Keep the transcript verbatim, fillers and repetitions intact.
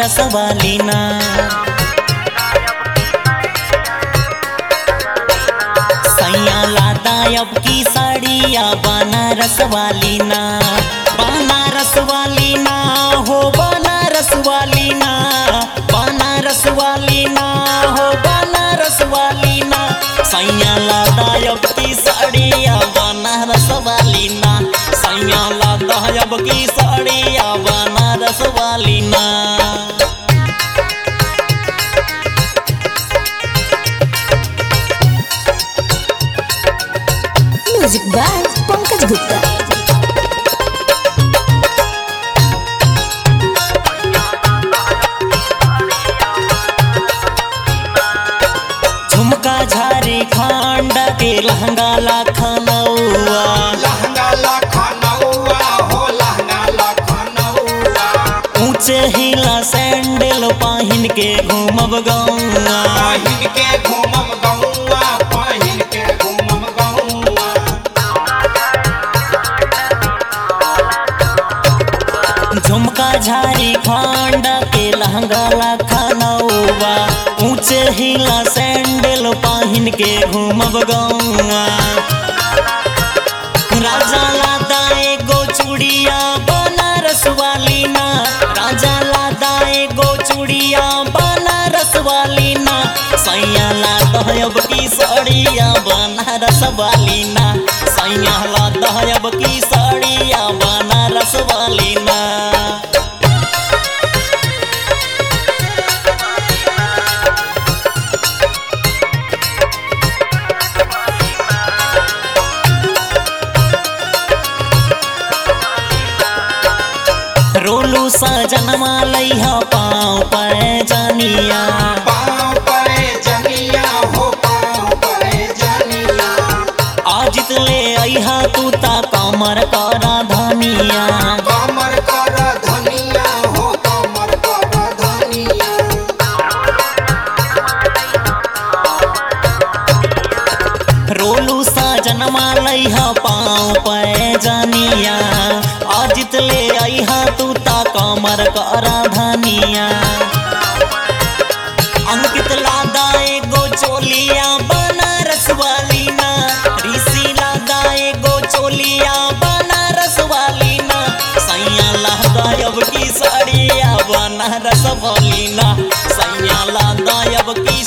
बनारस वाली ना। सैया लादा अब की साड़िया बनारस वाली ना। बनारस वाली ना हो बनारस वाली ना। बनारस वाली ना हो बनारस वाली ना। सैया लादा अब की साड़िया बनारस वाली ना। सैया लादा अब की साड़िया बनारस वाली ना। Music by Pankaj Gupta. झुमका झारे खांड के लहंगा लखनऊआ। लहंगा लखनऊआ हो लहंगा लखनऊआ। ऊंचे हिला सैंडल पहिन के घूमब गौआ। पहिन के घूमम गौआ पहिन के घूमम गौआ। झुमका झारी खांड के लहंगा लखनऊआ। ऊंचे हिला सैंडल पहिन के घूमब गौआ। राजा लादा एगो चूड़िया बनारस वाली ना। राजा लादा एगो चूड़िया बनारस वाली ना। सैया लादा अब की साड़िया बनारस वाली ना। सैया लादा अब की साड़िया बनारस वाली ना। रोलू सजनमा लैहा पाँव पर जानिया। पाँव पर जनिया हो पाँव पर जनिया। आजित ले अइहा तू ता कमर करा धनिया। कमर कर धनिया हो कमर कर धनिया। रोलू सजनमा लैहा पाँव पर जानिया। आजित ले अइहा तू ता कमर करा धनिया। अंकित लादा एगो चोलिया बनारस वाली ना। ऋषि लादा एगो चोलिया बनारस वाली ना। सैया लादा अब की साड़िया बनारस वाली ना। सैया लादा अब की